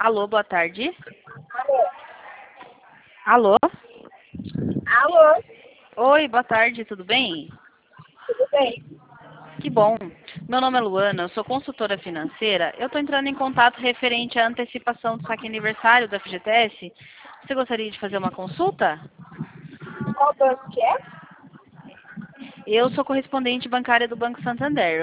Alô, boa tarde. Alô? Alô? Alô? Oi, boa tarde, tudo bem? Tudo bem? Que bom. Meu nome é Luana, eu sou consultora financeira. Eu estou entrando em contato referente à antecipação do saque aniversário da FGTS. Você gostaria de fazer uma consulta? Qual banco que é? Eu sou correspondente bancária do Banco Santander.